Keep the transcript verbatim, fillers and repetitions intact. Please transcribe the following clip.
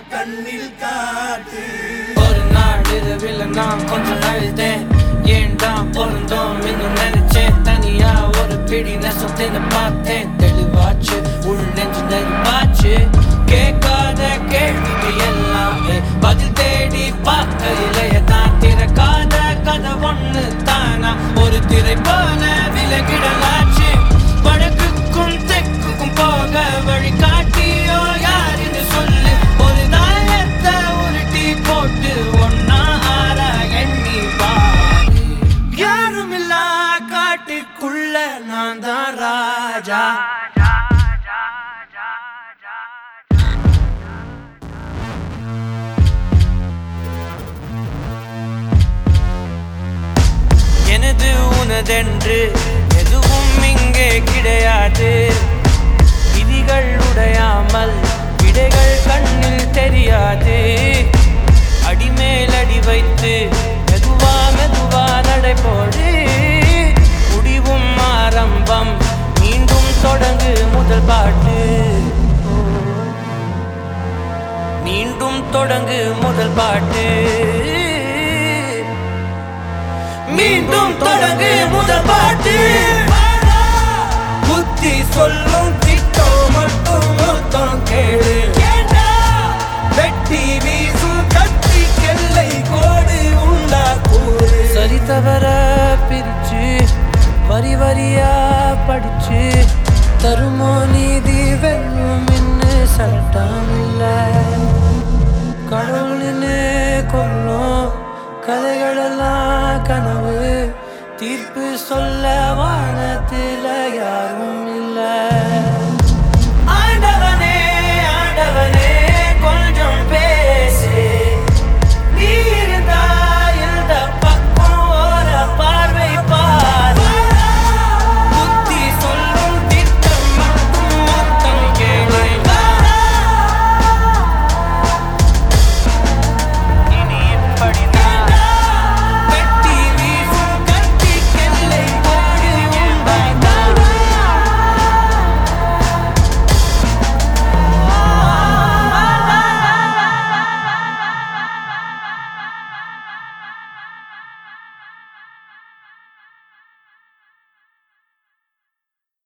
கண்ணில் காட்டு. ஒரு நாள் இரவில் நான் கொஞ்சம் அழுதேன், ஏன்டா பொருந்தோம் இன்னும் நினைச்சேன். தனியா ஒரு பிடி நெசத்தின்னு பார்த்தேன், தெளிவாச்சு உள் நெஞ்சு நெருப்பாச்சு. கேட்காத கேள்விக்கு எல்லாம் பதில் தேடி பார்க்கையிலேய தான் திறக்காத கதை ஒண்ணு தானா ஒரு திரை போல விலகிடலாச்சு. வடக்குக்கும் தெற்குக்கும் போக வழி காட்டியோ யாருன்னு சொல்லு. ஒரு தாயத்தை உருட்டி போட்டு ஒன்னா ஆற எண்ணி பாரு. யாருமில்லா காட்டுக்குள்ள நான் தான் ராஜா. எனது உனதென்று எதுவும் இங்கே கிடையாது. விதிகள் உடையாமல் விடைகள் கண்ணில் தெரியாது. அடிமேல் அடி வைத்து மெதுவா மெதுவா நடைபோடு. முடிவும் ஆரம்பம் மீண்டும் தொடங்கு முதல் பாட்டு. மீண்டும் தொடங்கு முதல் பாட்டு. மீண்டும் தொடங்கு முதல் பாட்டு. புத்தி சொல்லும் திட்டம் மட்டும் மொத்தம் கேளு. வெட்டி வீசும் கத்தி கெல்லை கோடு உண்டா கூடு. சரி தவற பிரிச்சு வரி வரியா படிச்சு தருமோ நீதி வெல்லும் இன்னு சட்டம் இல்ல. கடவுள்னு கொல்லும் கதைகளெல்லாம் கனவு.